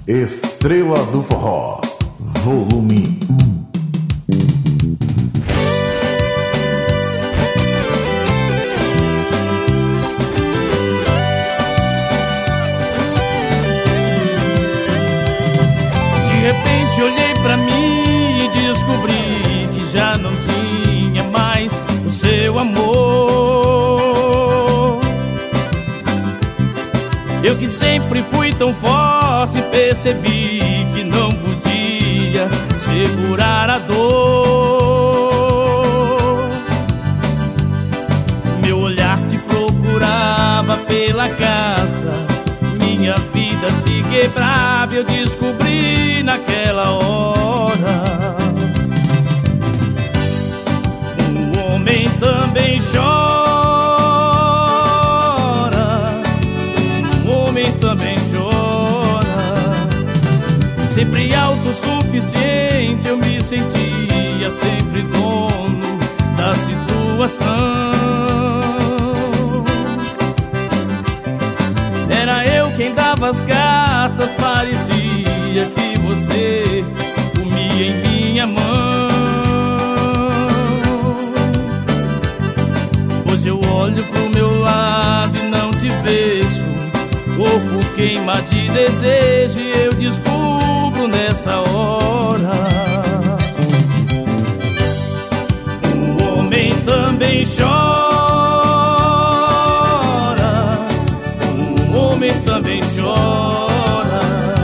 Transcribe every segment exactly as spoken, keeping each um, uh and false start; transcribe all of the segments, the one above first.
Estrela do Forró, volume um. De repente olhei pra mim e descobri que já não tinha mais o seu amor. Eu que sempre fui tão forte, percebi que não podia segurar a dor. Meu olhar te procurava pela casa, minha vida se quebrava, eu descobri naquela hora. Um homem também chora, um homem também chora. Sempre autossuficiente eu me sentia, sempre dono da situação. Era eu quem dava as cartas, parecia que você comia em minha mão. Hoje eu olho pro meu lado e não te vejo, corpo queima de desejo e eu descubro nessa hora. O homem também chora, o homem também chora.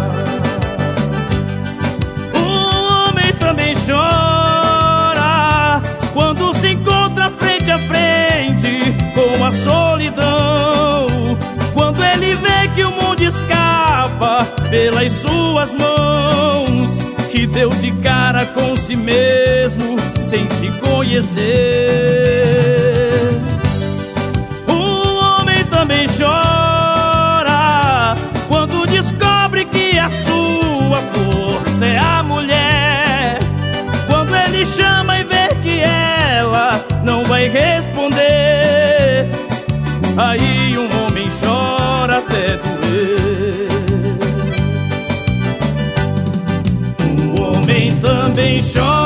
O homem também chora quando se encontra frente a frente com a solidão. Quando ele vê que o mundo escapa pelas suas mãos, que deu de cara com si mesmo sem se conhecer. O homem também chora quando descobre que a sua força é a mulher. Quando ele chama e vê que ela não vai responder, aí um homem chora até doer. Um homem também chora.